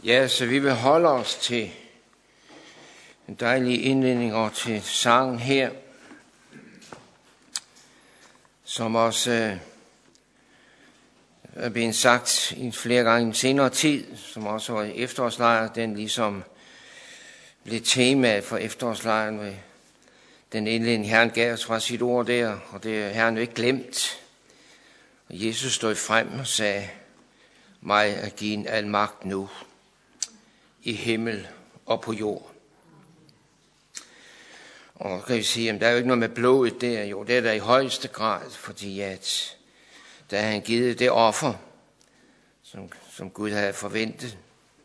Ja, så vi vil holde os til en dejlig indledning og til sangen her, som også er blevet sagt flere gange i en senere tid, som også var i efterårslejr. Den ligesom blev temaet for efterårslejren med den indledning, Herren gav os fra sit ord der, og det er Herren jo ikke glemt. Og Jesus stod frem og sagde, mig er givet al magt nu, i himmel og på jord. Og kan vi sige, at der er jo ikke noget med blodet der, jo, det er der i højeste grad, fordi at der har han givet det offer, som Gud havde forventet.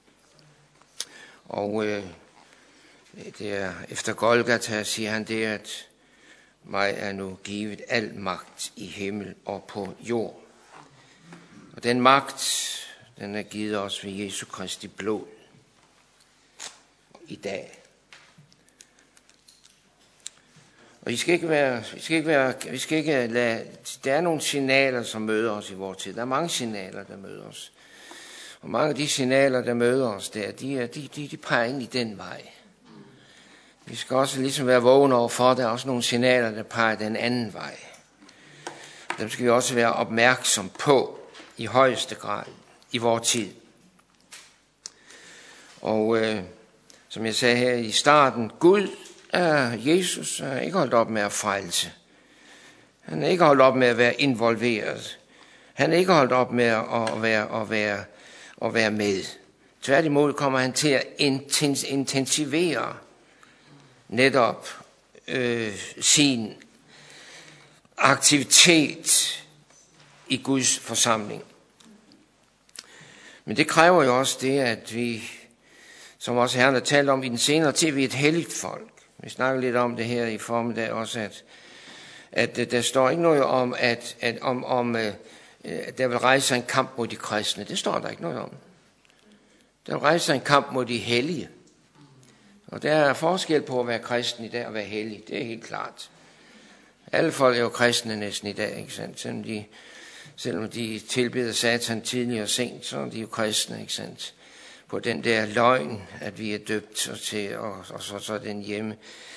Og det er efter Golgata, siger han det, at mig er nu givet al magt i himmel og på jord. Og den magt, den er givet os ved Jesu Kristi blod i dag. Og vi skal ikke lade, der er nogle signaler, som møder os i vores tid. Der er mange signaler, der møder os. Og mange af de signaler, der møder os der, de peger ind i den vej. Vi skal også ligesom være vågne overfor, der er også nogle signaler, der peger den anden vej. Dem skal vi også være opmærksom på i højeste grad i vores tid. Og som jeg sagde her i starten, Gud Jesus er ikke holdt op med at frelse. Han er ikke holdt op med at være involveret. Han er ikke holdt op med at være med. Tværtimod kommer han til at intensivere netop sin aktivitet i Guds forsamling. Men det kræver jo også det, at vi, som også Herren har talt om i den senere tid, vi er et helligt folk. Vi snakker lidt om det her i formiddag også, at der står ikke noget om, at der vil rejse en kamp mod de kristne. Det står der ikke noget om. Der vil rejse en kamp mod de hellige. Og der er forskel på at være kristen i dag og være hellig. Det er helt klart. Alle folk er jo kristne næsten i dag, ikke sandt? Selvom de tilbeder Satan tidligere og sent, så er de jo kristne, ikke sandt? På den der løgn, at vi er døbt til, og så er den hjemme.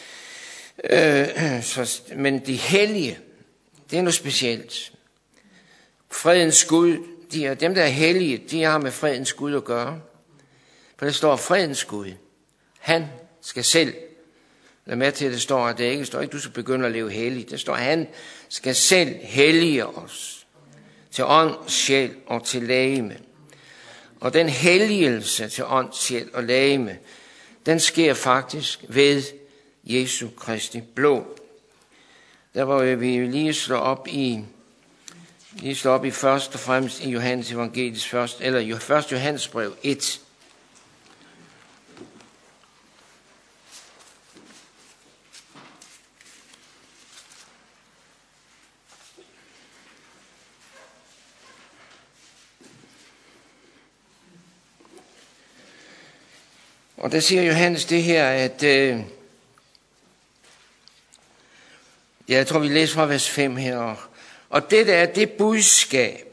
Men de hellige, det er noget specielt. Fredens Gud, dem der er hellige, de har med fredens Gud at gøre. For der står fredens Gud. Han skal selv, lad med til, at det står, at det ikke står ikke, du skal begynde at leve hellig. Det står, at han skal selv hellige os til ånd, sjæl og til legeme. Og den helligelse til ånd, sjæl og legeme, den sker faktisk ved Jesu Kristi blod. Der var vi lige slå op i først og fremmest i Johannes evangeliets først Johannes brev 1. Og der siger Johannes det her, at jeg tror vi læser fra vers 5 her. Og det er det budskab,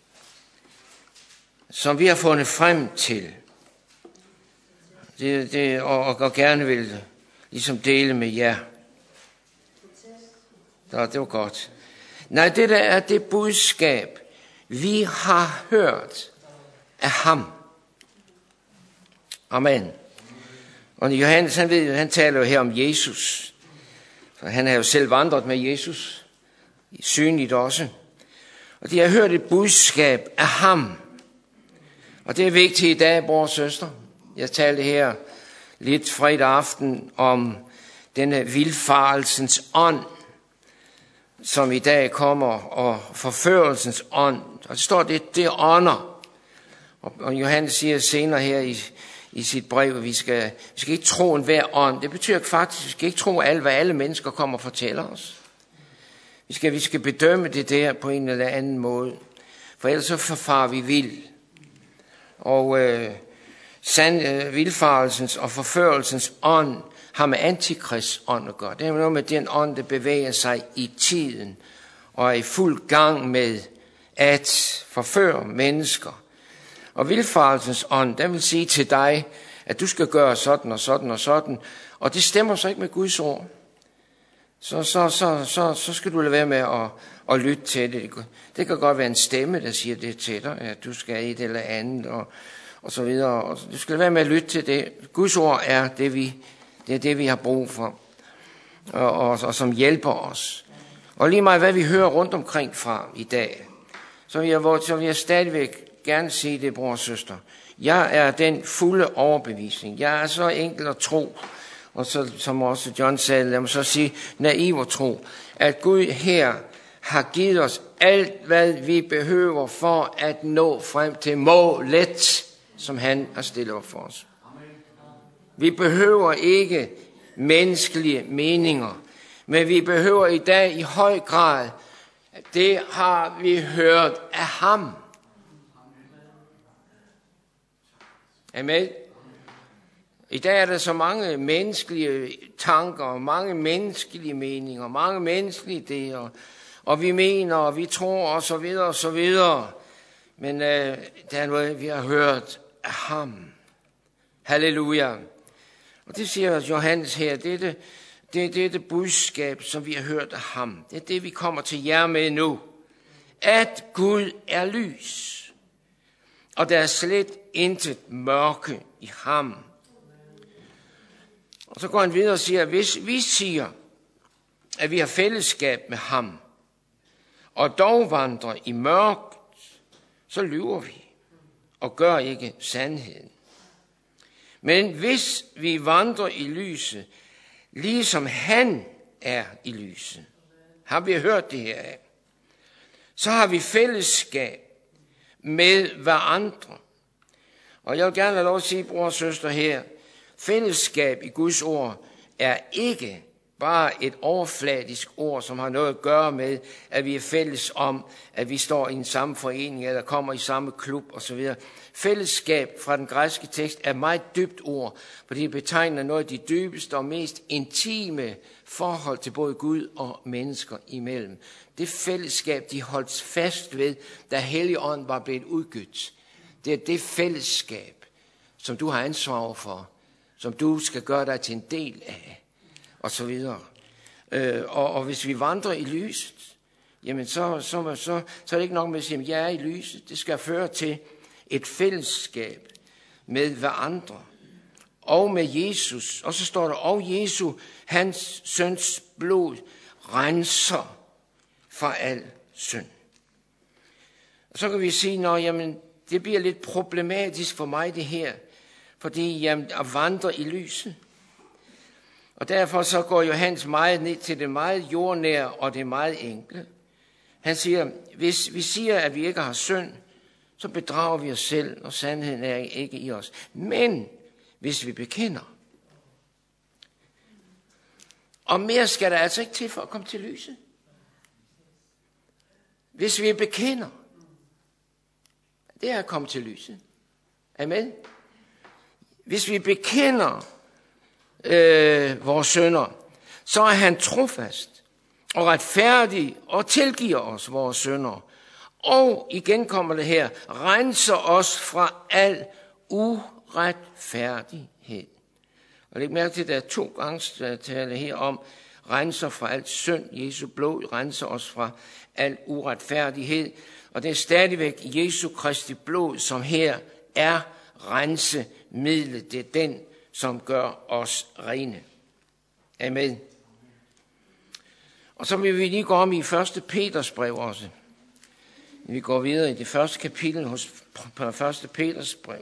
som vi har fundet frem til. Og gerne vil ligesom dele med jer. Det var godt. Nej, det der er det budskab, vi har hørt af ham. Amen. Og Johannes, han taler jo her om Jesus. For han har jo selv vandret med Jesus. Synligt også. Og de har hørt et budskab af ham. Og det er vigtigt i dag, bror og søster. Jeg talte her lidt fredag aften om denne vildfarelsens ånd, som i dag kommer, og forførelsens ånd. Og det står, det ånder. Og Johannes siger senere her i sit brev, at vi skal ikke tro enhver ånd. Det betyder faktisk, at vi skal ikke tro alt, hvad alle mennesker kommer og fortæller os. Vi skal bedømme det der på en eller anden måde, for ellers så forfarer vi vild. Og vildfarelsens og forførelsens ånd har med antikrists ånd at gøre. Det er noget med den ånd, der bevæger sig i tiden og er i fuld gang med at forføre mennesker. Og vildfarelsens ånd, den vil sige til dig, at du skal gøre sådan og sådan og sådan, og det stemmer så ikke med Guds ord. Så skal du lade være med at lytte til det. Det kan godt være en stemme, der siger det til dig, at du skal et eller andet, og så videre. Og du skal lade være med at lytte til det. Guds ord er det, vi har brug for, og som hjælper os. Og lige meget hvad vi hører rundt omkring fra i dag, så vil jeg stadigvæk gerne sige det, bror og søster. Jeg er den fulde overbevisning. Jeg er så enkel at tro, og så, som også John sagde, lad mig så sige, naiv at tro, at Gud her har givet os alt, hvad vi behøver for at nå frem til målet, som han har stillet op for os. Vi behøver ikke menneskelige meninger, men vi behøver i dag i høj grad, det har vi hørt af ham. Amen. I dag er der så mange menneskelige tanker, mange menneskelige meninger, mange menneskelige idéer, og vi mener, og vi tror, og så videre, og så videre. Men det er noget, vi har hørt af ham. Halleluja. Og det siger Johannes her, det er det budskab, som vi har hørt af ham. Det er det, vi kommer til jer med nu. At Gud er lys, og der er slet intet mørke i ham. Og så går han videre og siger, at hvis vi siger, at vi har fællesskab med ham, og dog vandrer i mørket, så lyver vi og gør ikke sandheden. Men hvis vi vandrer i lyset, ligesom han er i lyset, har vi hørt det her af, så har vi fællesskab med hverandre. Og jeg vil gerne have lov at sige, bror og søster her, fællesskab i Guds ord er ikke bare et overfladisk ord, som har noget at gøre med, at vi er fælles om, at vi står i en samme forening, eller kommer i samme klub osv. Fællesskab fra den græske tekst er et meget dybt ord, fordi det betegner noget af de dybeste og mest intime forhold til både Gud og mennesker imellem. Det fællesskab, de holdt fast ved, da Helligånden var blevet udgivet. Det er det fællesskab, som du har ansvar for, som du skal gøre dig til en del af, og så videre. Og hvis vi vandrer i lyset, jamen så er det ikke nok med at sige, at jeg er i lyset. Det skal føre til et fællesskab med hverandre og med Jesus. Og så står der, og Jesu, hans søns blod, renser fra al synd. Og så kan vi sige, jamen, det bliver lidt problematisk for mig det her, fordi jeg vandrer i lyset. Og derfor så går Johannes meget ned til det meget jordnære og det meget enkle. Han siger, hvis vi siger, at vi ikke har synd, så bedrager vi os selv, og sandheden er ikke i os. Men hvis vi bekender, og mere skal der altså ikke til for at komme til lyset. Hvis vi bekender, det er at komme til lyset. Amen. Hvis vi bekender vores synder, så er han trofast og retfærdig og tilgiver os vores synder. Og igen kommer det her, renser os fra al uretfærdighed. Og læg mærke til, at der er 2 gange tale her om, renser fra al synd. Jesu blod renser os fra al uretfærdighed. Og det er stadigvæk Jesu Kristi blod, som her er rensemidlet. Det er den, som gør os rene. Amen. Og så vil vi lige gå om i 1. Peters brev også. Vi går videre i det første kapitel hos 1. Peters brev.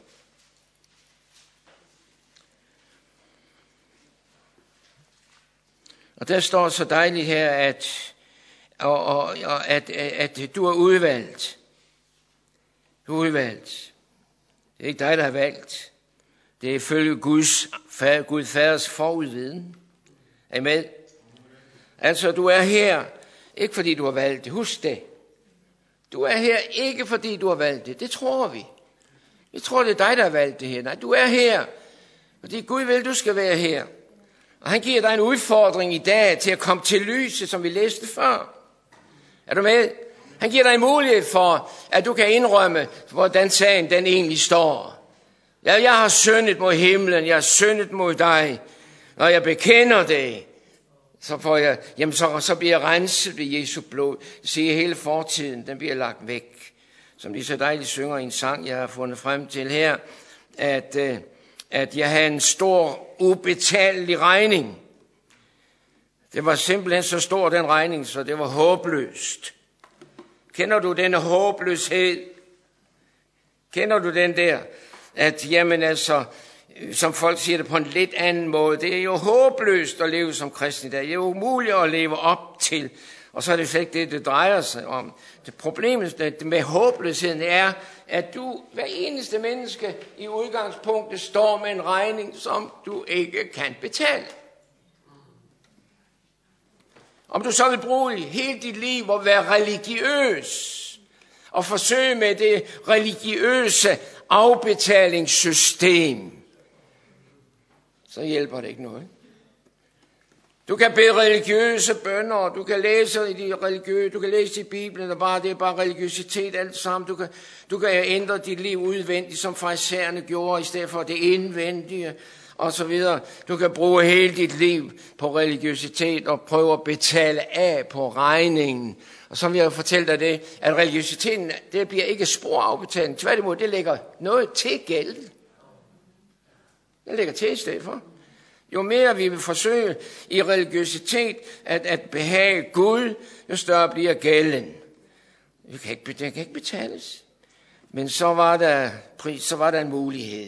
Og der står så dejligt her, at du er udvalgt. Du er udvalgt. Det er ikke dig, der har valgt. Det er ifølge Gud Faders forudviden. Amen. Altså, du er her, ikke fordi du har valgt det. Husk det. Du er her ikke fordi du har valgt det. Det tror vi. Vi tror, det er dig, der har valgt det her. Nej, du er her, fordi Gud vil, du skal være her. Og han giver dig en udfordring i dag til at komme til lyset, som vi læste før. Er du med? Han giver dig en mulighed for, at du kan indrømme, hvordan sagen den egentlig står. Ja, jeg har syndet mod himlen, jeg har syndet mod dig. Når jeg bekender det, så bliver jeg renset ved Jesu blod. Det siger hele fortiden, den bliver lagt væk. Som de så dejligt synger i en sang, jeg har fundet frem til her, at jeg havde en stor ubetalelig regning. Det var simpelthen så stor den regning, så det var håbløst. Kender du denne håbløshed? Kender du den der? At jamen altså, som folk siger det på en lidt anden måde, det er jo håbløst at leve som kristen i dag. Det er jo umuligt at leve op til. Og så er det slet ikke det, det drejer sig om. Det problemet med håbløsheden er, at du, hver eneste menneske i udgangspunktet, står med en regning, som du ikke kan betale. Om du så vil bruge hele dit liv og være religiøs, og forsøge med det religiøse afbetalingssystem, så hjælper det ikke noget. Du kan bede religiøse bønner, du kan læse i Bibelen, det er bare religiøsitet alt sammen. Du kan ændre dit liv udvendigt, som farisæerne gjorde, i stedet for det indvendige, og så videre. Du kan bruge hele dit liv på religiøsitet og prøve at betale af på regningen. Og så vil jeg fortælle dig det, at religiøsiteten, det bliver ikke spor afbetaling. Tværtimod, det lægger noget til gæld. Det lægger til i stedet for. Jo mere vi vil forsøge i religiøsitet at behage Gud, jo større bliver gælden. Det kan ikke betales. Men så var der en mulighed.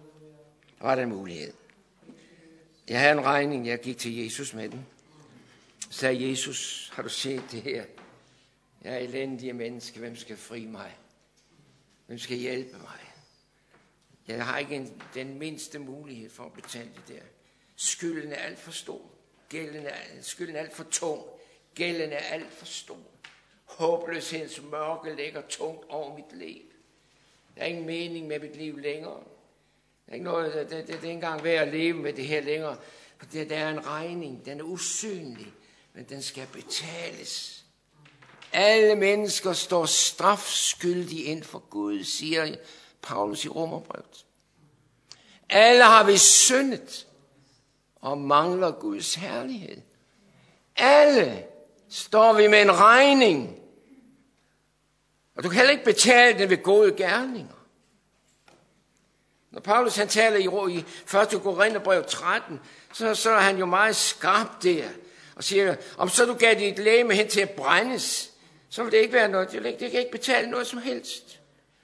Jeg havde en regning, jeg gik til Jesus med den. Så sagde Jesus, har du set det her? Jeg er elendige menneske, hvem skal fri mig? Hvem skal hjælpe mig? Jeg har ikke den mindste mulighed for at betale det der. Skylden er alt for stor. Skylden er alt for tung. Gælden er alt for stor. Håbløshedens mørke ligger tungt over mit liv. Der er ingen mening med mit liv længere. Der er ikke noget, det er ikke engang værd at leve med det her længere. For der er en regning, den er usynlig, men den skal betales. Alle mennesker står strafskyldige ind for Gud, siger Paulus i Romerbrevet. Alle har vi syndet og mangler Guds herlighed. Alle står vi med en regning. Og du kan heller ikke betale den ved gode gerninger. Når Paulus han taler i 1. Korintherbrev 13, så er han jo meget skarp der. Og siger, om så du gav dit legeme hen til at brændes, så vil det ikke være noget. Det kan ikke betale noget som helst.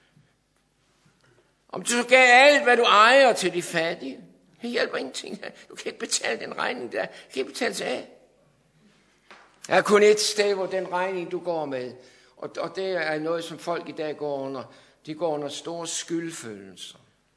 Om du så gav alt, hvad du ejer til de fattige, det hjælper ingenting. Du kan ikke betale den regning der. Det kan ikke betales af. Der er kun et sted, hvor den regning du går med, og det er noget, som folk i dag går under. De går under store skyldfølelser.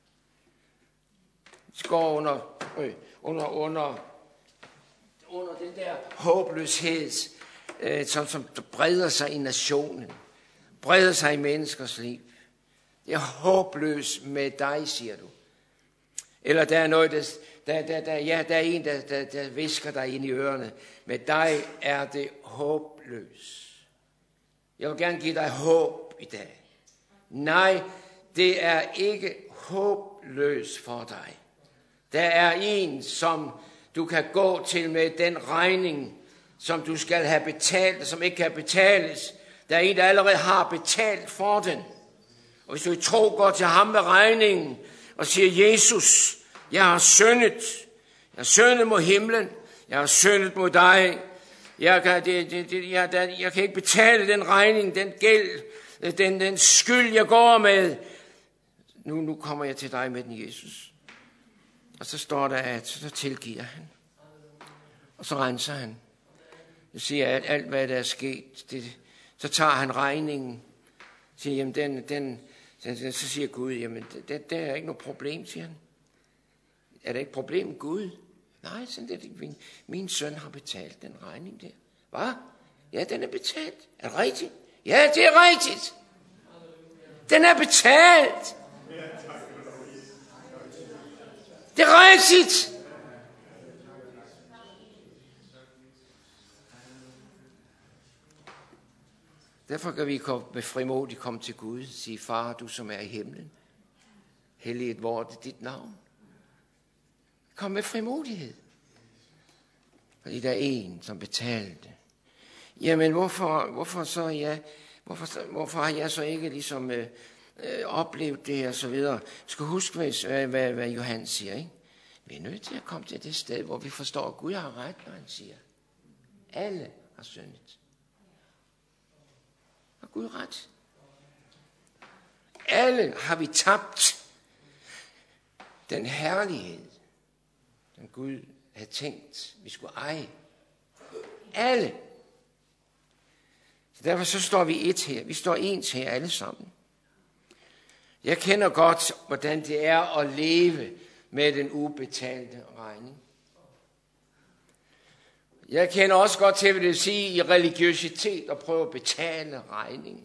De går under den der håbløshed, som breder sig i nationen, breder sig i menneskers liv. Det er håbløst med dig, siger du. Eller der er noget, der er en, der visker dig ind i ørerne. Med dig er det håbløst. Jeg vil gerne give dig håb i dag. Nej, det er ikke håbløst for dig. Der er en, som du kan gå til med den regning, som du skal have betalt, og som ikke kan betales. Der er en, der allerede har betalt for den. Og hvis du i tro går til ham med regningen, og siger, Jesus, jeg har syndet. Jeg har syndet mod himlen. Jeg har syndet mod dig. Jeg kan ikke betale den regning, den gæld, den skyld, jeg går med. Nu kommer jeg til dig med den, Jesus. Og så står der, at så tilgiver han. Og så renser han. Det siger, at alt hvad der er sket, så tager han regningen. Siger, jamen så siger Gud, jamen det er ikke noget problem, siger han. Er det ikke et problem, Gud? Nej, sådan det er min søn har betalt den regning der. Hvad? Ja, den er betalt. Er det rigtigt? Ja, det er rigtigt. Den er betalt. Det er rigtigt. Derfor kan vi med frimodigt komme til Gud og sige, far, du som er i himlen, helliget vort dit navn. Kom med frimodighed. Fordi der er en, som betalte. Jamen, hvorfor så ja? Hvorfor har jeg så ikke ligesom oplevet det og så videre? Du skal huske, hvad Johannes siger, ikke? Vi er nødt til at komme til det sted, hvor vi forstår, at Gud har ret, når han siger, alle har syndet. Har Gud ret? Alle har vi tabt den herlighed, som Gud havde tænkt, vi skulle eje. Alle. Så derfor så står vi et her. Vi står ens her alle sammen. Jeg kender godt, hvordan det er at leve med den ubetalte regning. Jeg kender også godt til, hvad det vil sige i religiøsitet at prøve at betale regningen.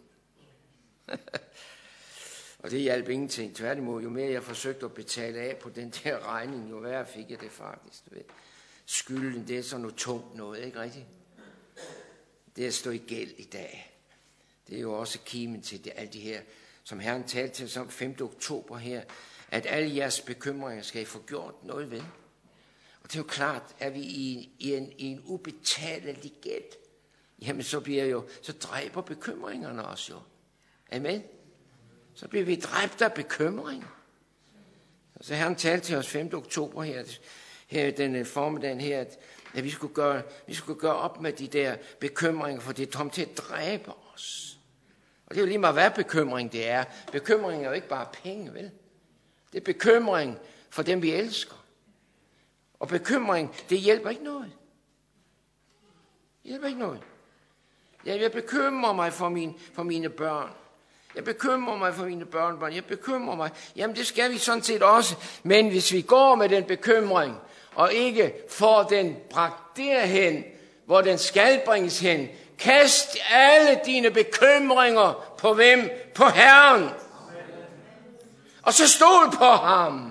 Og det hjalp ingenting. Tværtimod, jo mere jeg forsøgte at betale af på den der regning, jo værre fik jeg det faktisk. Skylden, det er sådan noget tungt noget, ikke rigtigt? Det at stå i gæld i dag, det er jo også kimen til det, alt det her, som Herren talte til os om 5. oktober her, at alle jeres bekymringer skal I få gjort noget ved. Og det er jo klart, at vi i en ubetalelig gæld, jamen så dræber bekymringerne os jo. Amen. Så bliver vi dræbt af bekymring. Så Herren talte til os 5. oktober her den formiddagen her, at vi skulle gøre op med de der bekymringer, for det kom til at dræbe os. Og det er jo lige meget, hvad bekymring det er. Bekymring er jo ikke bare penge, vel? Det er bekymring for dem, vi elsker. Og bekymring, det hjælper ikke noget. Det hjælper ikke noget. Jeg bekymrer mig for mine børn. Jeg bekymrer mig for mine børnebørn. Jeg bekymrer mig. Jamen det skal vi sådan set også. Men hvis vi går med den bekymring, og ikke får den bragt derhen, hvor den skal bringes hen, kast alle dine bekymringer på hvem? På Herren. Og så stol på ham.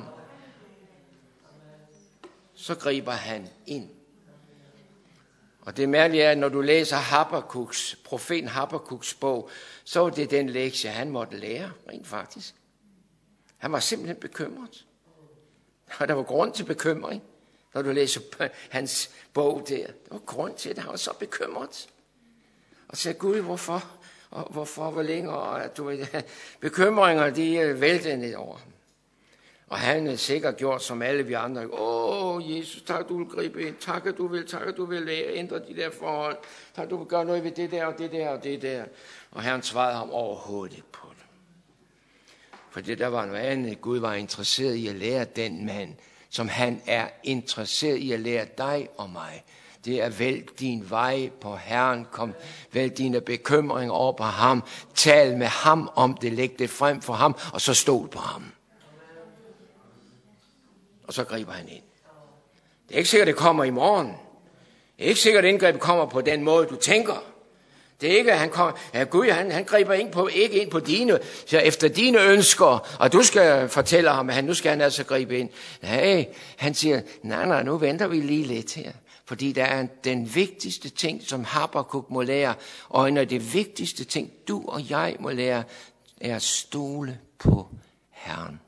Så griber han ind. Og det mærkelige er, at når du læser profeten Habakuks bog, så var det den lektie, han måtte lære, rent faktisk. Han var simpelthen bekymret. Og der var grund til bekymring, når du læser hans bog der. Der var grund til, at han var så bekymret. Og så sagde Gud, hvorfor? Og hvor længe? Og bekymringer, de væltede ned over ham. Og han er sikkert gjort som alle vi andre. Jesus, tak du vil gribe ind. Tak at du vil ændre de der forhold. Tak du vil gøre noget ved det der og det der og det der. Og Herren svarede ham overhovedet ikke på det. For det der var noget andet. Gud var interesseret i at lære den mand, som han er interesseret i at lære dig og mig. Det er vælg din vej på Herren. Vælg dine bekymringer over på ham. Tal med ham om det. Læg det frem for ham. Og så stol på ham. Og så griber han ind. Det er ikke sikkert, det kommer i morgen. Det er ikke sikkert, at indgrebet kommer på den måde, du tænker. Det er ikke, at han kommer. Ja, Gud, han griber ikke ind på dine, så efter dine ønsker, og du skal fortælle ham, at nu skal han altså gribe ind. Nej, han siger, nej, nu venter vi lige lidt her. Fordi der er den vigtigste ting, som Habakuk må lære, og en af de vigtigste ting, du og jeg må lære, er at stole på Herren.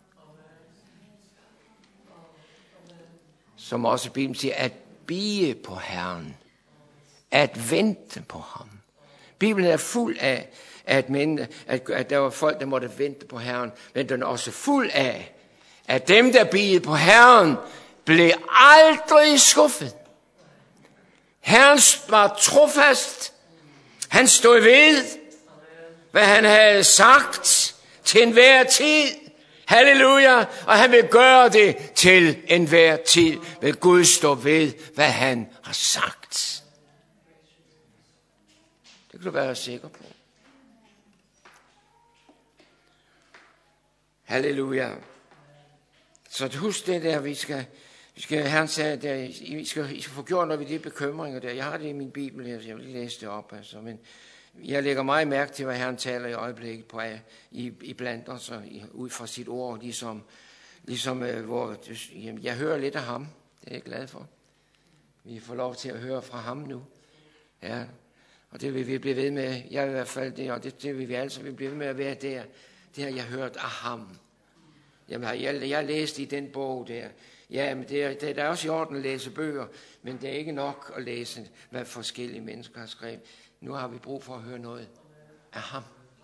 Som også Bibelen siger, at bie på Herren. At vente på ham. Bibelen er fuld af, at der var folk, der måtte vente på Herren. Men den er også fuld af, at dem, der biede på Herren, blev aldrig skuffet. Herren var trofast. Han stod ved, hvad han havde sagt til enhver tid. Halleluja, og han vil gøre det til enhver tid. Vil Gud stå ved, hvad han har sagt. Det kan du være sikker på. Halleluja. Så husk det der, vi skal Herren sagde, at I skal få gjort noget ved de bekymringer der. Jeg har det i min bibel her, så jeg vil lige læse det op. Altså. Men jeg lægger meget mærke til, hvad Herren taler i øjeblikket på i blandt os, ud fra sit ord, ligesom hvor jeg hører lidt af ham. Det er jeg glad for. Vi får lov til at høre fra ham nu. Ja. Og det vil vi blive ved med. Jeg i hvert fald det, og det vil vi altså blive ved med at være der. Det har jeg hørt af ham. Jamen, jeg læste i den bog der. Ja, men det er også i orden at læse bøger, men det er ikke nok at læse, hvad forskellige mennesker har skrevet. Nu har vi brug for at høre noget af ham.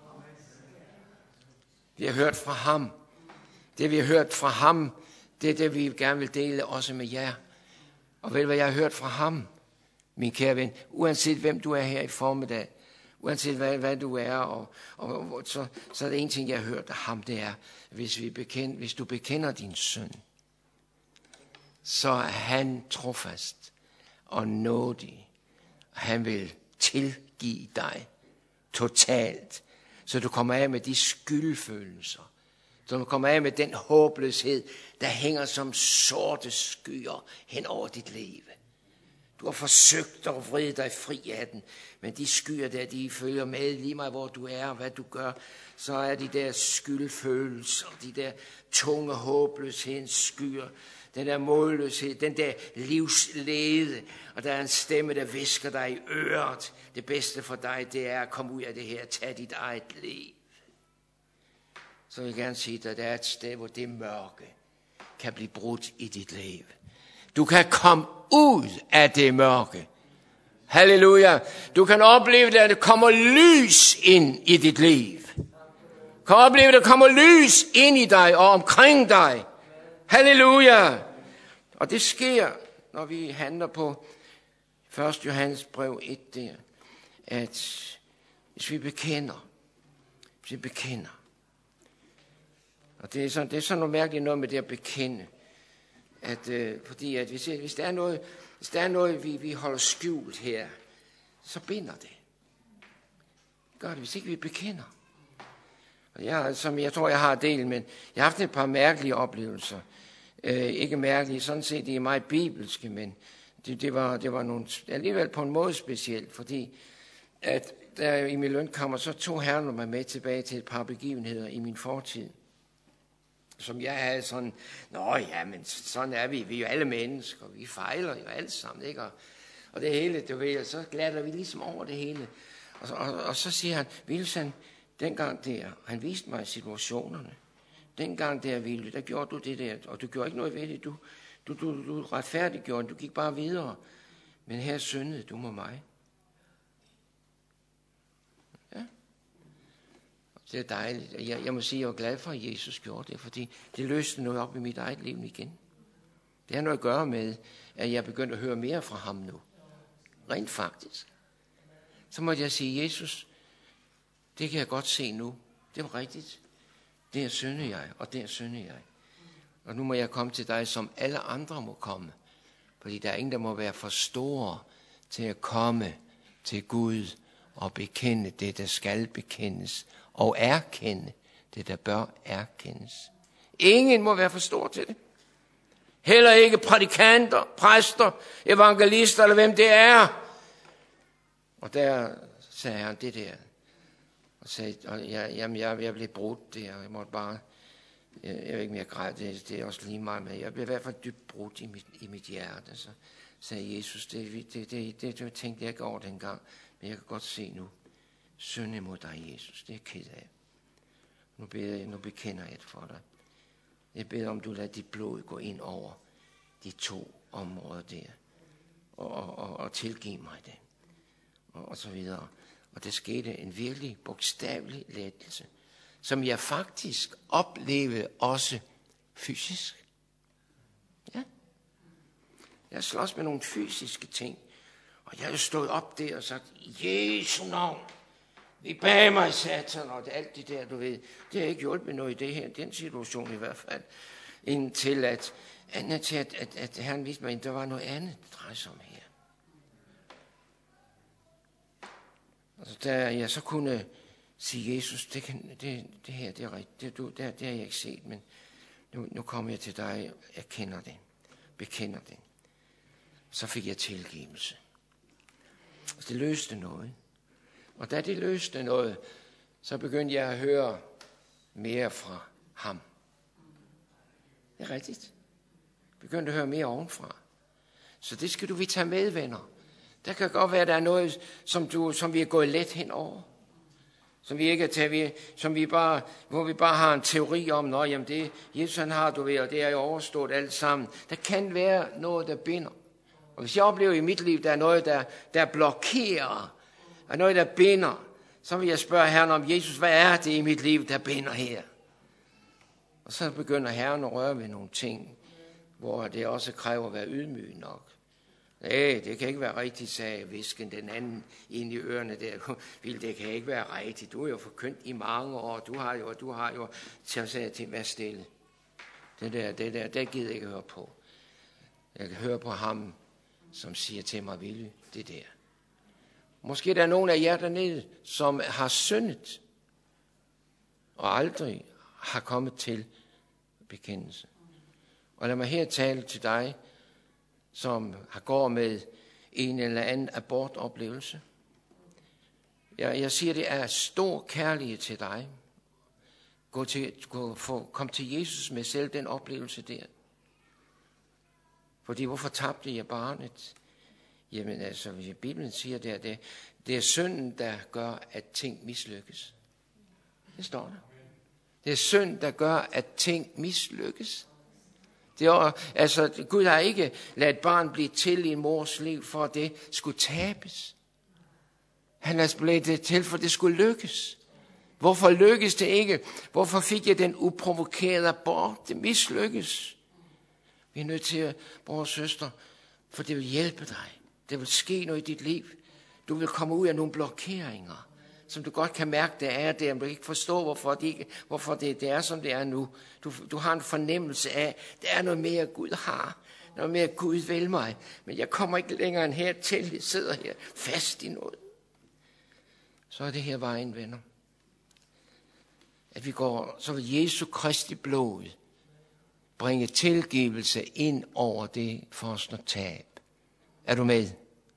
Vi har hørt fra ham. Det vi har hørt fra ham, det er det, vi gerne vil dele også med jer. Og ved hvad jeg har hørt fra ham, min kære ven, uanset hvem du er her i formiddag, uanset hvad du er, så er det en ting, jeg har hørt af ham, det er, hvis du bekender din synd, så er han trofast og nådig. Han vil tilgive dig totalt, så du kommer af med de skyldfølelser, så du kommer af med den håbløshed, der hænger som sorte skyer hen over dit liv. Du har forsøgt at vride dig fri af den, men de skyer der, de følger med lige meget, hvor du er og hvad du gør. Så er de der skyldfølelser, de der tunge håbløshedens skyer, den der målløshed, den der livslede, og der er en stemme, der visker dig i øret. Det bedste for dig, det er at komme ud af det her, tag dit eget liv. Så vil jeg gerne sige dig, at der er et sted, hvor det mørke kan blive brudt i dit liv. Du kan komme ud af det mørke. Halleluja. Du kan opleve, at der kommer lys ind i dit liv. Du kan opleve, at der kommer lys ind i dig og omkring dig. Halleluja. Og det sker, når vi handler på 1. Johannes brev 1 der, at hvis vi bekender, og det er sådan noget mærkeligt noget med det at bekende, fordi at hvis der er noget, vi holder skjult her, så binder det. Gør det, hvis ikke vi bekender. Og jeg tror, jeg har del, men jeg har haft et par mærkelige oplevelser. Ikke mærkelige, sådan set, de er meget bibelske, men det var nogle, alligevel på en måde specielt, fordi at der i min lønkammer, så tog Herren mig med tilbage til et par begivenheder i min fortid, som jeg havde sådan, men sådan er vi er jo alle mennesker, vi fejler jo alle sammen, ikke? Og det hele, du ved, så glatter vi ligesom over det hele. Og så siger han, Wilson, dengang der, han viste mig situationerne, dengang der, Ville, der gjorde du det der, og du gjorde ikke noget ved det, du retfærdiggjorde, du gik bare videre, men her syndede du med mig. Det er dejligt. Jeg må sige, at jeg er glad for, at Jesus gjorde det, fordi det løste noget op i mit eget liv igen. Det har noget at gøre med, at jeg er begyndt at høre mere fra ham nu. Rent faktisk. Så måtte jeg sige, Jesus, det kan jeg godt se nu. Det var rigtigt. Det er synder jeg, og det er synder jeg. Og nu må jeg komme til dig, som alle andre må komme. Fordi der er ingen, der må være for store til at komme til Gud og bekende det, der skal bekendes. Og erkende det, der bør erkendes. Ingen må være for stor til det. Heller ikke prædikanter, præster, evangelister, eller hvem det er. Og der sagde han det der. Og sagde, jeg blev brudt der, og jeg måtte bare, jeg ved ikke, om jeg græd, det er også lige meget, men jeg blev i hvert fald dybt brudt i mit hjerte. Så sagde Jesus, det tænkte jeg ikke over dengang, men jeg kan godt se nu. Synd imod dig, Jesus. Det er jeg ked af. Nu bekender jeg det for dig. Jeg beder om, du lader dit blod gå ind over de 2 områder der. Og tilgive mig det. Og så videre. Og der skete en virkelig bogstavelig lettelse, som jeg faktisk oplevede også fysisk. Ja. Jeg slås med nogle fysiske ting. Og jeg har stået op der og sagt, Jesu navn. Vi bag mig, satan, og alt det der, du ved. Det har ikke hjulpet noget i det her, den situation i hvert fald. Indtil at Herren viste mig, at der var noget andet, det drejer sig om her. Altså, da jeg så kunne sige, Jesus, det her, det er rigtigt, det har jeg ikke set, men nu kommer jeg til dig, jeg kender det, bekender det. Så fik jeg tilgivelse. Altså, det løste noget. Og da det løste noget, så begyndte jeg at høre mere fra ham. Det er rigtigt. Jeg begyndte at høre mere ovenfra. Så det skal vi tage med, venner. Der kan godt være, at der er noget, som vi er gået let hen over. Som vi ikke er taget, hvor vi bare har en teori om, jamen det Jesus han har, du ved, og det er jo overstået alt sammen. Der kan være noget, der binder. Og hvis jeg oplever i mit liv, der er noget, der blokerer, og noget, der binder, så vil jeg spørge Herren om, Jesus, hvad er det i mit liv, der binder her? Og så begynder Herren at røre ved nogle ting, hvor det også kræver at være ydmyg nok. Nej, det kan ikke være rigtigt, sagde visken den anden ind i ørerne der. Det kan ikke være rigtigt. Du er jo forkyndt i mange år. Du har jo. Så sagde jeg til, vær stille. Det der gider jeg ikke høre på. Jeg kan høre på ham, som siger til mig, Willy, det der. Måske der er nogen af jer dernede, som har syndet, og aldrig har kommet til bekendelse. Og lad mig her tale til dig, som går med en eller anden abortoplevelse. Jeg siger, det er stor kærlighed til dig. Kom til Jesus med selv den oplevelse der. Fordi hvorfor tabte jeg barnet? Jamen altså, Bibelen siger det er synden, der gør, at ting mislykkes. Det står der. Det er synd, der gør, at ting mislykkes. Gud har ikke ladet barn blive til i en mors liv, for at det skulle tabes. Han har ladet det til, for det skulle lykkes. Hvorfor lykkes det ikke? Hvorfor fik jeg den uprovokerede abort? Det mislykkes. Vi er nødt til, bror og søster, for det vil hjælpe dig. Det vil ske noget i dit liv. Du vil komme ud af nogle blokeringer, som du godt kan mærke, det er der, men du ikke forstår, hvorfor det er, som det er nu. Du har en fornemmelse af, der er noget mere, Gud har. Noget mere, Gud vil mig. Men jeg kommer ikke længere end hertil. Jeg sidder her fast i noget. Så er det her vejen, venner. At vi går, så vil Jesu Kristi blod bringe tilgivelse ind over det tab. Er du med?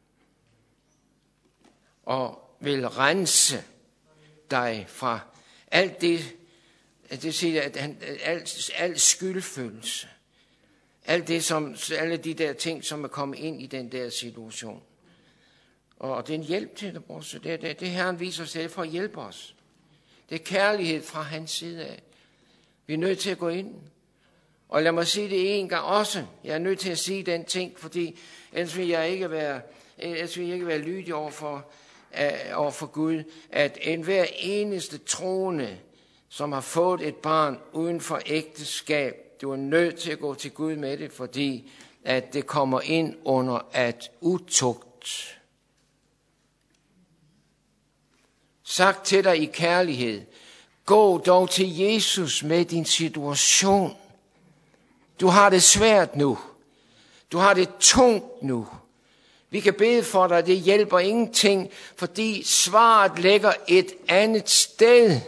Og vil rense dig fra alt det siger, at al skyldfølelse, alle de der ting, som er kommet ind i den der situation. Og det er en hjælp til det, bror. Så det Herren viser sig for at hjælpe os. Det er kærlighed fra hans side af. Vi er nødt til at gå ind. Og lad mig sige det en gang også. Jeg er nødt til at sige den ting, fordi ellers vil jeg ikke være lydig over for Gud, at enhver eneste troende, som har fået et barn uden for ægteskab, du er nødt til at gå til Gud med det, fordi at det kommer ind under at utugt. Sagt til dig i kærlighed, gå dog til Jesus med din situation. Du har det svært nu. Du har det tungt nu. Vi kan bede for dig, det hjælper ingenting, fordi svaret ligger et andet sted.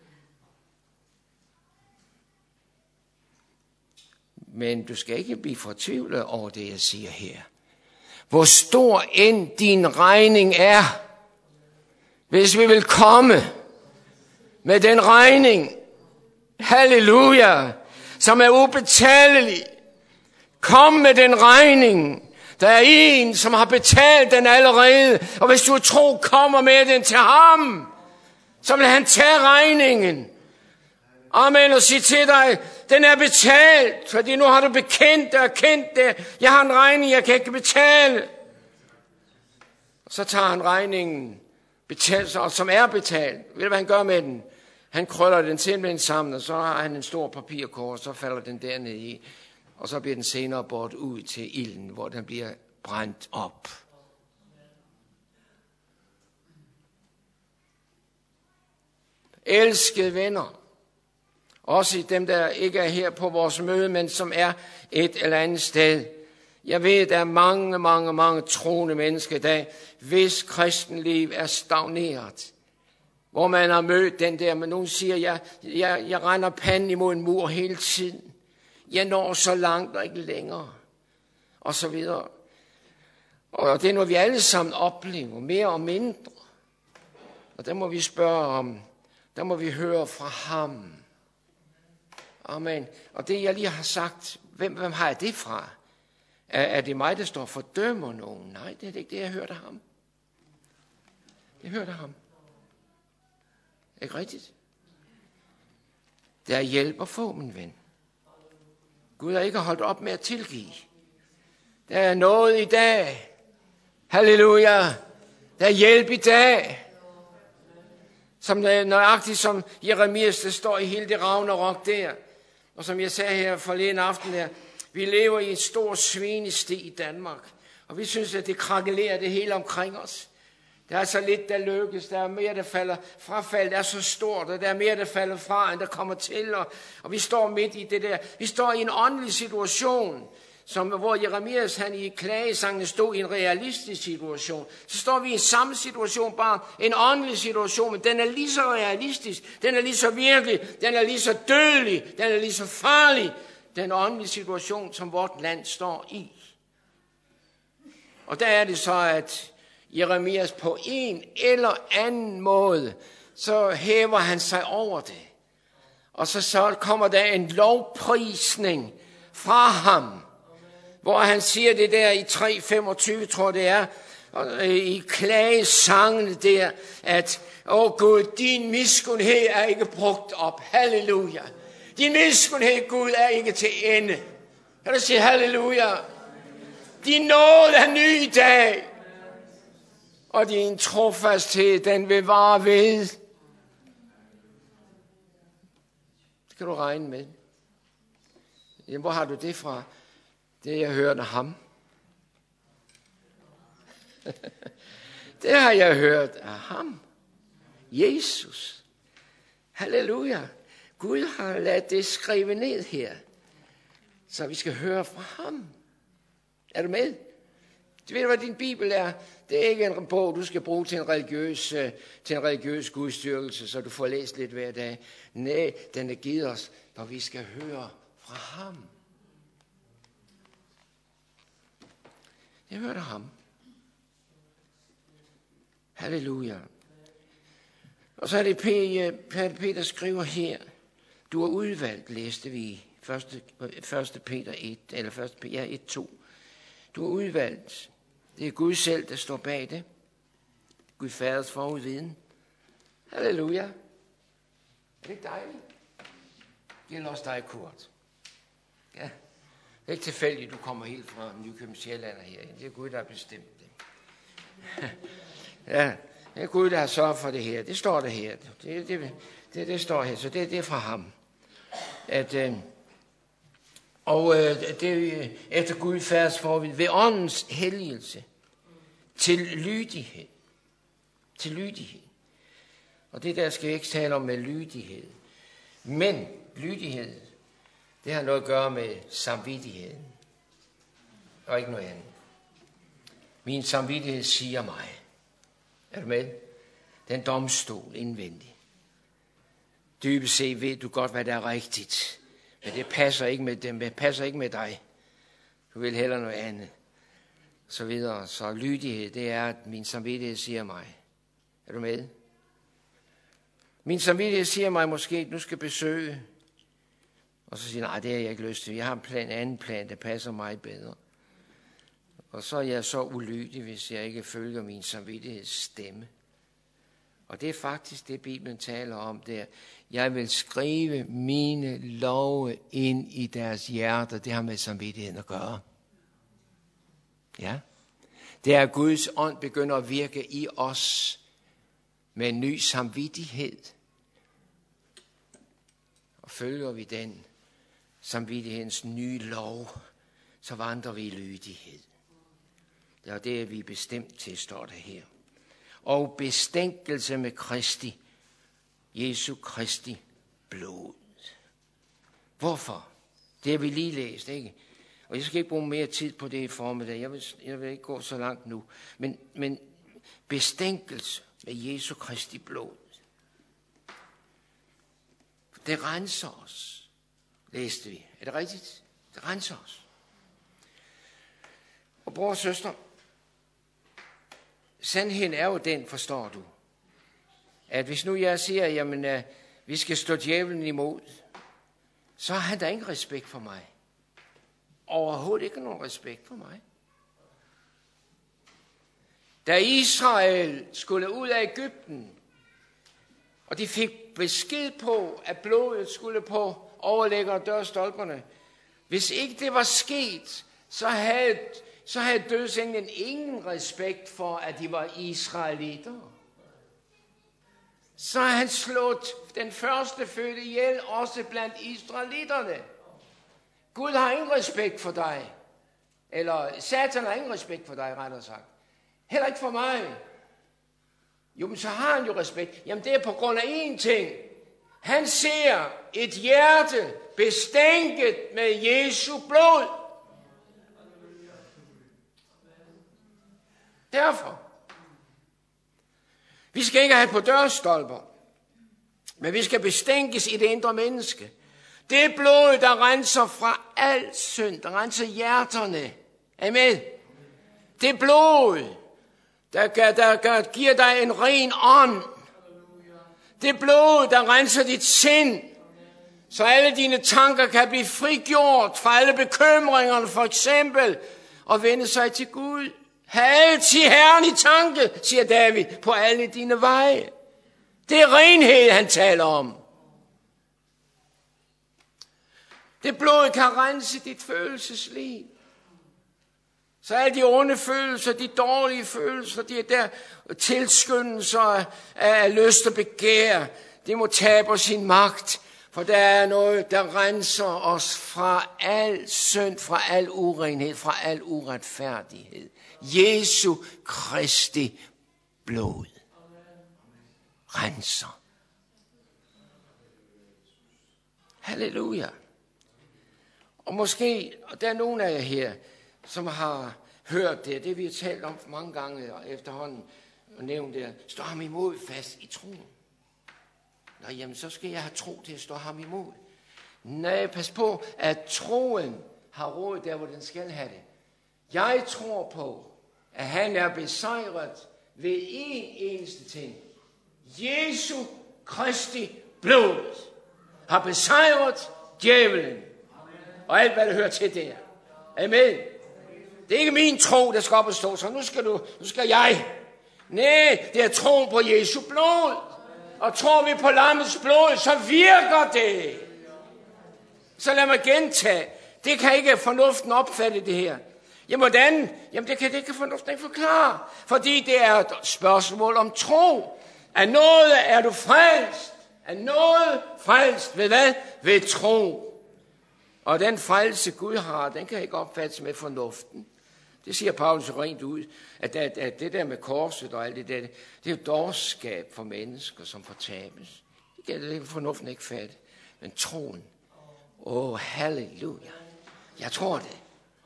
Men du skal ikke blive fortvivlet over det, jeg siger her. Hvor stor end din regning er, hvis vi vil komme med den regning, halleluja, som er ubetalelig. Kom med den regning. Der er en, som har betalt den allerede, og hvis du tro kommer med den til ham, så vil han tage regningen. Amen, og sige til dig, den er betalt, fordi nu har du bekendt det og kendt det. Jeg har en regning, jeg kan ikke betale. Og så tager han regningen, som er betalt. Ved du, hvad han gør med den? Han krøller den simpelthen sammen, og så har han en stor papirkår, og så falder den dernede i. Og så bliver den senere båret ud til ilden, hvor den bliver brændt op. Elskede venner, også dem, der ikke er her på vores møde, men som er et eller andet sted. Jeg ved, der er mange troende mennesker i dag, hvis kristenliv er stagneret. Hvor man har mødt den der, men nogen siger, jeg render panden imod en mur hele tiden. Jeg når så langt og ikke længere. Og så videre. Og det er noget, vi alle sammen oplever, mere og mindre. Og der må vi spørge om, der må vi høre fra ham. Amen. Og det, jeg lige har sagt, hvem har jeg det fra? Er det mig, der står og fordømmer nogen? Nej, det er ikke det, jeg hørte af ham. Jeg hørte af ham. Ikke rigtigt? Der er hjælp at få, min ven. Gud har ikke holdt op med at tilgive. Der er noget i dag. Halleluja. Der er hjælp i dag. Som nøjagtigt som Jeremias, der står i hele det Ragnarok der. Og som jeg sagde her forleden aften der. Vi lever i en stor svinesti i Danmark. Og vi synes, at det krakelerer det hele omkring os. Der er så lidt, der lykkes. Der er mere, der falder. Frafaldet er så stort, og der er mere, der falder fra, end der kommer til. Og vi står midt i det der. Vi står i en åndelig situation, hvor Jeremias han i klagesangene stod i en realistisk situation. Så står vi i samme situation, bare en åndelig situation, men den er lige så realistisk. Den er lige så virkelig. Den er lige så dødelig. Den er lige så farlig. Den åndelige situation, som vort land står i. Og der er det så, at Jeremias på en eller anden måde, så hæver han sig over det. Og så kommer der en lovprisning fra ham, hvor han siger det der i 3:25, tror det er, i klagesangen der, at Gud, din miskundhed er ikke brugt op. Halleluja. Din miskundhed, Gud, er ikke til ende. Kan du sige halleluja? Din nåde er ny i dag. Og din trofasthed, den vil vare ved. Det kan du regne med. Jamen, hvor har du det fra? Det jeg hørte af ham. Det har jeg hørt af ham. Jesus. Halleluja. Gud har ladet det skrive ned her. Så vi skal høre fra ham. Er du med? Du ved, hvad din bibel er. Det er ikke en bog, du skal bruge til en religiøs gudstyrkelse, så du får læst lidt hver dag. Nej, den er givet os, når vi skal høre fra ham. Jeg hørte ham. Halleluja. Og så er det Peter skriver her. Du er udvalgt, læste vi 1. Peter 1, eller 1:2. Du er udvalgt. Det er Gud selv, der står bag det. Gud faders forudviden. Halleluja. Er det ikke dejligt? Det gælder også dig, Kurt. Ja. Det er ikke tilfældigt, du kommer helt fra Nykøbing Sjælland her. Det er Gud, der har bestemt det. Ja, det er Gud, der har sørget for det her. Det står der her. Det står her, så det er fra ham. Det er efter Gud færdes forvild ved åndens helligelse til lydighed. Til lydighed. Og det der skal vi ikke tale om med lydighed. Men lydighed, det har noget at gøre med samvittigheden. Og ikke noget andet. Min samvittighed siger mig. Er du med? Den domstol indvendig. Dybest set ved du godt, hvad der er rigtigt. Men det passer ikke med dem. Det passer ikke med dig. Du vil hellere noget andet. Så videre. Så lydighed, det er, at min samvittighed siger mig. Er du med? Min samvittighed siger mig måske, at du skal besøge. Og så siger nej, det har jeg ikke lyst til. Jeg har en anden plan, der passer mig bedre. Og så er jeg så ulydig, hvis jeg ikke følger min samvittigheds stemme. Og det er faktisk det, Bibelen taler om der. Jeg vil skrive mine love ind i deres hjerter. Det har med samvittigheden at gøre. Ja. Det er, at Guds ånd begynder at virke i os med en ny samvittighed. Og følger vi den samvittighedens nye lov, så vandrer vi i lydighed. Ja, det er vi bestemt til, står der her. Og bestænkelse med Kristi, Jesu Kristi blod. Hvorfor? Det har vi lige læst, ikke? Og jeg skal ikke bruge mere tid på det i formiddag. Jeg vil ikke gå så langt nu. Men bestænkelse med Jesu Kristi blod. Det renser os, læste vi. Er det rigtigt? Det renser os. Og bror og søster, sandheden er jo den, forstår du, at hvis nu jeg siger, jamen vi skal stå djævlen imod, så har han da ingen respekt for mig. overhovedet ikke nogen respekt for mig. Da Israel skulle ud af Egypten, og de fik besked på, at blodet skulle på overlægger og dørstolperne. Hvis ikke det var sket, så havde dødsenglen ingen respekt for, at de var israelitter. Så han slået den første fødte ihjel, også blandt israelitterne. Gud har ingen respekt for dig. Eller Satan har ingen respekt for dig, rettere sagt. Heller ikke for mig. Jo, men så har han jo respekt. Jamen det er på grund af én ting. Han ser et hjerte bestænket med Jesu blod. Derfor. Vi skal ikke have på dørstolper, men vi skal bestænkes i det indre menneske. Det blod, der renser fra al synd, der renser hjerterne. Amen. Det blod, der giver dig en ren ånd. Det blod, der renser dit sind, så alle dine tanker kan blive frigjort fra alle bekymringerne, for eksempel, og vende sig til Gud. Ha' altid Herren i tanke, siger David, på alle dine veje. Det er renhed, han taler om. Det blod kan rense dit følelsesliv. Så alle de onde følelser, de dårlige følelser, de der tilskyndelser af lyst og begær, det må tabe sin magt. For der er noget, der renser os fra al synd, fra al urenhed, fra al uretfærdighed. Jesu Kristi blod renser. Halleluja. Og måske, og der er nogen af jer her, som har hørt det vi har talt om for mange gange efterhånden, og nævnt det, stå ham imod fast i troen. Nå, jamen, så skal jeg have tro til at stå ham imod. Nej, pas på, at troen har råd der, hvor den skal have det. Jeg tror på, at han er besejret ved en eneste ting. Jesu Kristi blod har besejret djævelen. Og alt, hvad der hører til der. Amen. Det er ikke min tro, der skal op og stå, så nu skal jeg. Nej, det er troen på Jesu blod. Og tror vi på lammets blod, så virker det. Så lad mig gentage. Det kan ikke fornuften opfatte det her. Jamen hvordan? Jamen det kan fornuften ikke forklare. Fordi det er et spørgsmål om tro. Af noget er du frelst. Af noget frelst ved hvad? Ved tro. Og den frelse Gud har, den kan ikke opfattes med fornuften. Det siger Paulus rent ud, at det der med korset og alt det der, det er jo dårskab for mennesker, som fortabes. Det kan det fornuften ikke fatte. Men troen, halleluja. Jeg tror det.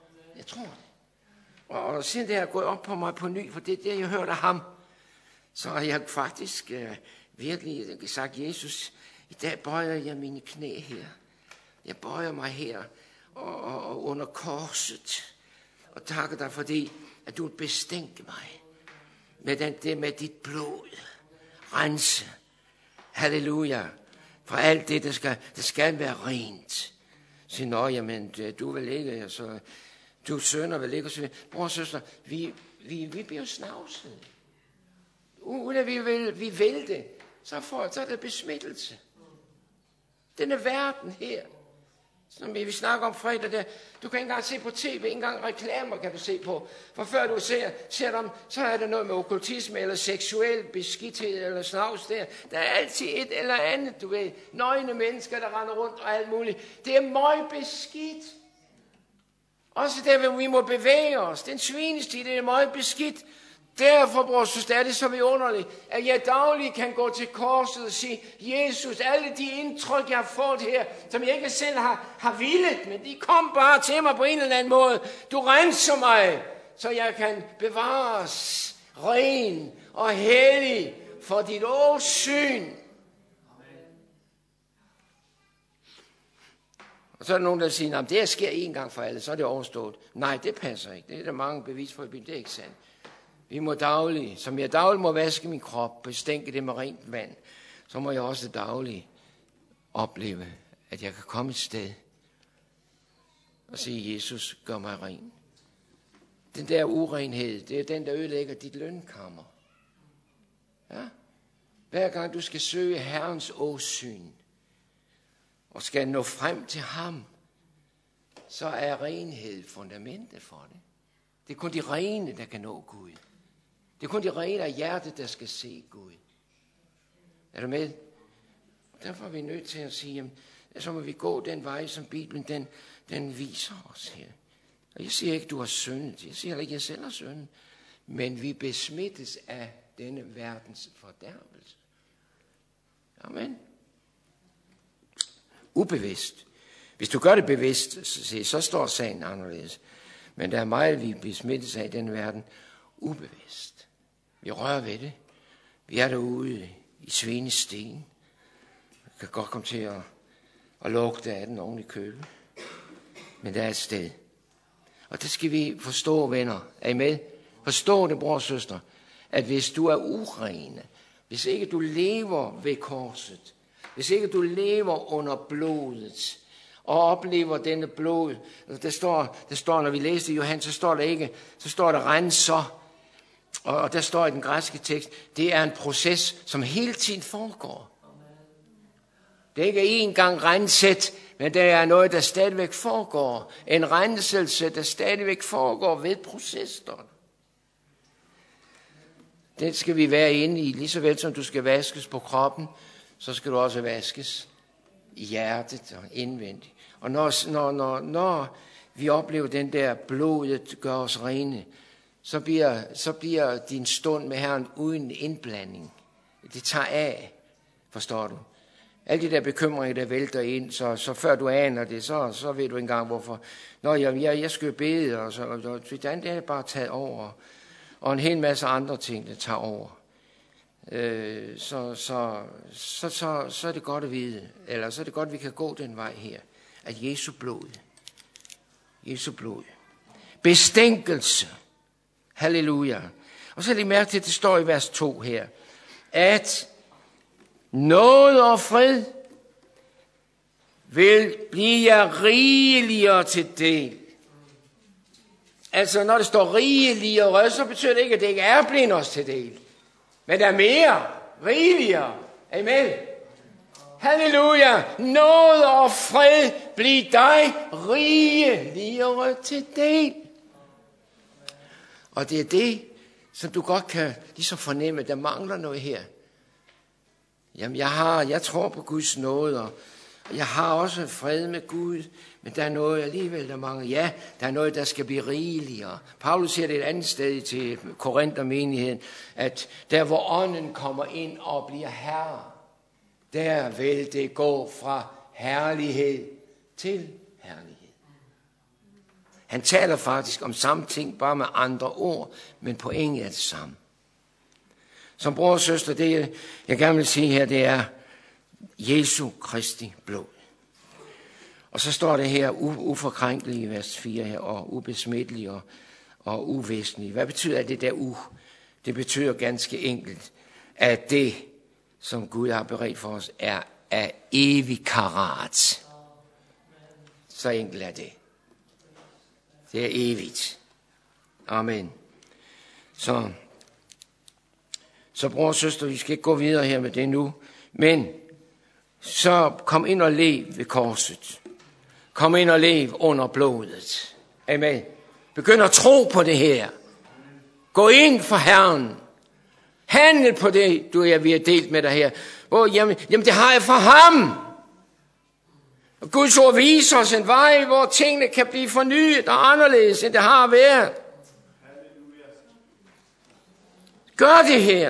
Og siden det er gået op på mig på ny, for det er det, jeg hørte af ham, så har jeg faktisk virkelig sagt, Jesus, i dag bøjer jeg mine knæ her. Jeg bøjer mig her og under korset. Og takker dig fordi, at du vil bestænke mig med dit blod. Rense. Halleluja. For alt det, der skal være rent. Så nå, jamen, du vil ikke, altså, du sønner vil ikke. Så, bror og søster, vi bliver snavset. Uden at vi vil det, så er det besmittelse. Denne verden her, som vi snakker om fredag der, du kan ikke engang se på tv, ikke engang reklamer kan du se på. For før du ser dem, så er der noget med okkultisme, eller seksuel beskidthed, eller snavs der. Der er altid et eller andet, du ved. Nøgne mennesker, der render rundt og alt muligt. Det er meget beskidt. Også der, hvor vi må bevæge os. Den svinestil, det er meget beskidt. Derfor, bror og søster, er det så vidunderligt, at jeg dagligt kan gå til korset og sige, Jesus, alle de indtryk, jeg har fået her, som jeg ikke selv har villet, men de kom bare til mig på en eller anden måde. Du renser mig, så jeg kan bevares ren og hellig for dit åsyn. Og så er der nogen, der siger, at det her sker en gang for alle, så er det overstået. Nej, det passer ikke. Det er der mange bevis for i Bibelen. Det er ikke sandt. Vi må dagligt, som jeg dagligt må vaske min krop, bestænke det med rent vand, så må jeg også dagligt opleve, at jeg kan komme et sted, og sige, Jesus, gør mig ren. Den der urenhed, det er den, der ødelægger dit lønkammer. Ja? Hver gang du skal søge Herrens åsyn, og skal nå frem til ham, så er renhed fundamentet for det. Det er kun de rene, der kan nå Gud. Det er kun de rene af hjertet, der skal se Gud. Er du med? Derfor er vi nødt til at sige, jamen, så må vi gå den vej, som Bibelen den viser os her. Og jeg siger ikke, du har syndet. Jeg siger ikke, jeg selv har syndet. Men vi besmittes af denne verdens fordærvelse. Amen. Ubevidst. Hvis du gør det bevidst, så står sagen anderledes. Men der er meget, vi besmittes af i denne verden. Ubevidst. Vi rører ved det. Vi er derude i Svinesten. Vi kan godt komme til at lugte af den oven i købet. Men der er et sted. Og det skal vi forstå, venner. Er I med? Forstå det, bror og søster. At hvis du er urene, hvis ikke du lever ved korset, hvis ikke du lever under blodet, og oplever denne blod, der står, når vi læser i Johannes, så står der renser, og der står i den græske tekst, det er en proces, som hele tiden foregår. Det er ikke en gang renset, men det er noget, der stadigvæk foregår. En renselse, der stadigvæk foregår ved processen. Den skal vi være inde i, lige så vel som du skal vaskes på kroppen, så skal du også vaskes i hjertet og indvendigt. Og når vi oplever den der blodet gør os rene, så bliver din stund med Herren uden indblanding. Det tager af, forstår du? Alle de der bekymringer, der vælter ind, så før du aner det, så ved du engang hvorfor. Jeg skal bede, og så det er bare taget over. Og en hel masse andre ting, der tager over. Så er det godt at vide, eller så er det godt, at vi kan gå den vej her. At Jesu blod. Bestænkelse. Halleluja. Og så læg mærke til, at det står i vers 2 her. At nåde og fred vil blive jer rigeligere til del. Altså, når det står rigeligere, så betyder det ikke, at det ikke er blevet os til del. Men der er mere, rigeligere. Amen. Halleluja. Nåde og fred bliver dig rigeligere til del. Og det er det, som du godt kan ligesom fornemme, der mangler noget her. Jamen, jeg tror på Guds nåde, og jeg har også fred med Gud, men der er noget alligevel, der mangler. Ja, der er noget, der skal blive rigeligere. Paulus siger det et andet sted til Korinther-menigheden, at der hvor ånden kommer ind og bliver herre, der vil det gå fra herlighed til herlighed. Han taler faktisk om samme ting, bare med andre ord, men pointet er det samme. Som bror og søster, det jeg gerne vil sige her, det er Jesu Kristi blod. Og så står det her uforkrænkelig i vers 4 her, og ubesmittelig og uvæsentlig. Hvad betyder det der Det betyder ganske enkelt, at det, som Gud har beredt for os, er af evig karat. Så enkelt er det. Det er evigt. Amen. Så bror og søster, vi skal ikke gå videre her med det nu, men så kom ind og lev ved korset. Kom ind og lev under blodet. Amen. Begynd at tro på det her. Gå ind for Herren. Handle på det, vi har delt med dig her. Jamen, det har jeg for ham. Og Guds ord viser os en vej, hvor tingene kan blive fornyet og anderledes, end det har været. Gør det her.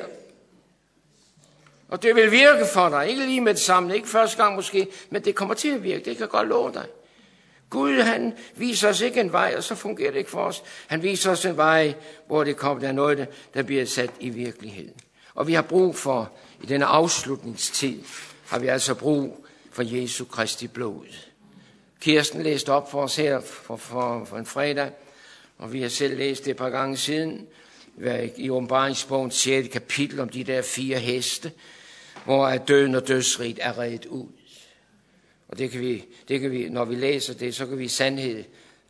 Og det vil virke for dig. Ikke lige med det samme, ikke første gang måske, men det kommer til at virke. Det kan godt love dig. Gud, han viser os ikke en vej, og så fungerer det ikke for os. Han viser os en vej, hvor det kommer, der er noget, der bliver sat i virkeligheden. Og vi har brug for, i denne afslutningstid, har vi altså brug for Jesu Kristi blod. Kirsten læste op for os her for en fredag, og vi har selv læst det et par gange siden, i Åbenbaringsbogens 6. kapitel om de der 4 heste, hvor døden og dødsriget er reddet ud. Og det kan vi, når vi læser det, så kan vi i sandhed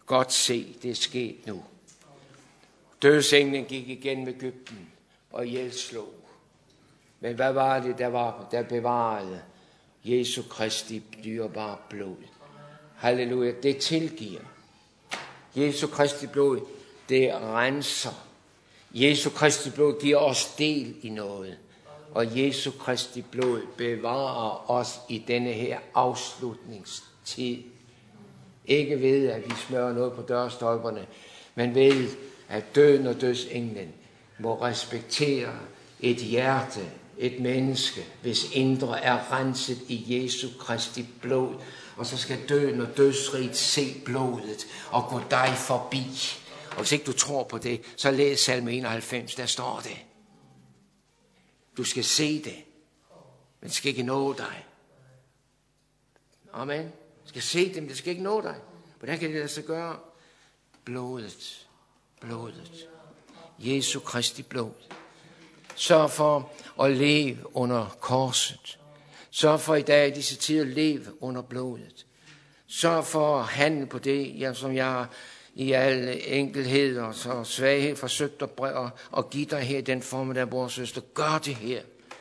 Godt se, det er sket nu. Dødsenglen gik igennem Egypten og ihjelslog. Men hvad var det, der bevarede Jesu Kristi dyrebare blod? Halleluja, det tilgiver. Jesu Kristi blod, det renser. Jesu Kristi blod giver os del i noget. Og Jesu Kristi blod bevarer os i denne her afslutningstid. Ikke ved, at vi smører noget på dørstolperne, men ved, at døden og dødsenglen må respektere et hjerte, et menneske, hvis indre er renset i Jesu Kristi blod. Og så skal døden og dødsriget se blodet og gå dig forbi. Og hvis ikke du tror på det, så læs salme 91, der står det. Du skal se det, men det skal ikke nå dig. Amen. Du skal se det, men det skal ikke nå dig. Hvordan kan det lade sig gøre? Blodet. Blodet. Jesu Kristi blod. Sørg for at leve under korset. Sørg for i dag i disse tider at leve under blodet. Sørg for at handle på det, som jeg i al enkelhed og så svaghed forsøgt at give dig her i den form, der bror søster. Gør det her.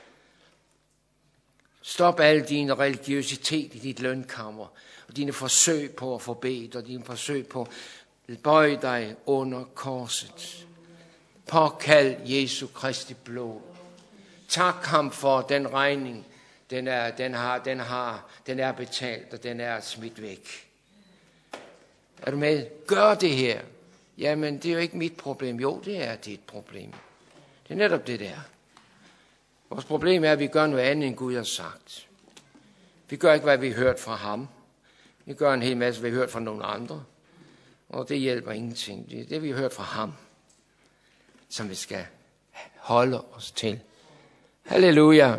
Stop al din religiøsitet i dit lønkammer, og dine forsøg på at forbede, og dine forsøg på at bøje dig under korset. Påkald Jesu Kristi blod. Tak ham for den regning, den er betalt, og den er smidt væk. Er du med? Gør det her. Jamen, det er jo ikke mit problem. Jo, det er dit problem. Det er netop det der. Vores problem er, at vi gør noget andet, end Gud har sagt. Vi gør ikke, hvad vi har hørt fra ham. Vi gør en hel masse, hvad vi har hørt fra nogle andre. Og det hjælper ingenting. Det er det, vi har hørt fra ham, som vi skal holde os til. Halleluja.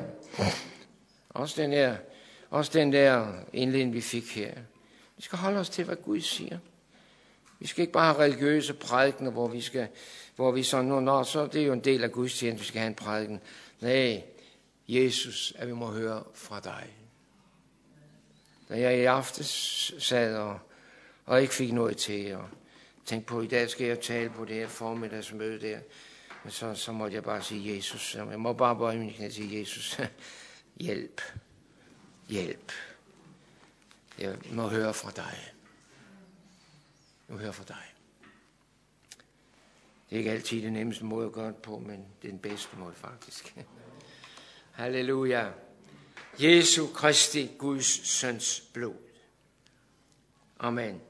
Også den der indledning, vi fik her. Vi skal holde os til, hvad Gud siger. Vi skal ikke bare have religiøse prædikener, hvor vi så, så det er jo en del af Guds tjeneste, vi skal have en prædiken. Nej, Jesus, at vi må høre fra dig. Da jeg i aftes sad og ikke fik noget til, og tænkte på, i dag skal jeg tale på det her formiddagsmøde der, men så måtte jeg bare sige Jesus. Jeg må bare bøje min knæ og sige Jesus, hjælp, hjælp. Jeg må høre fra dig. Jeg må høre fra dig. Det er ikke altid den nemmeste måde at gøre det på, men det er den bedste måde faktisk. Halleluja. Jesu Kristi, Guds søns blod. Amen.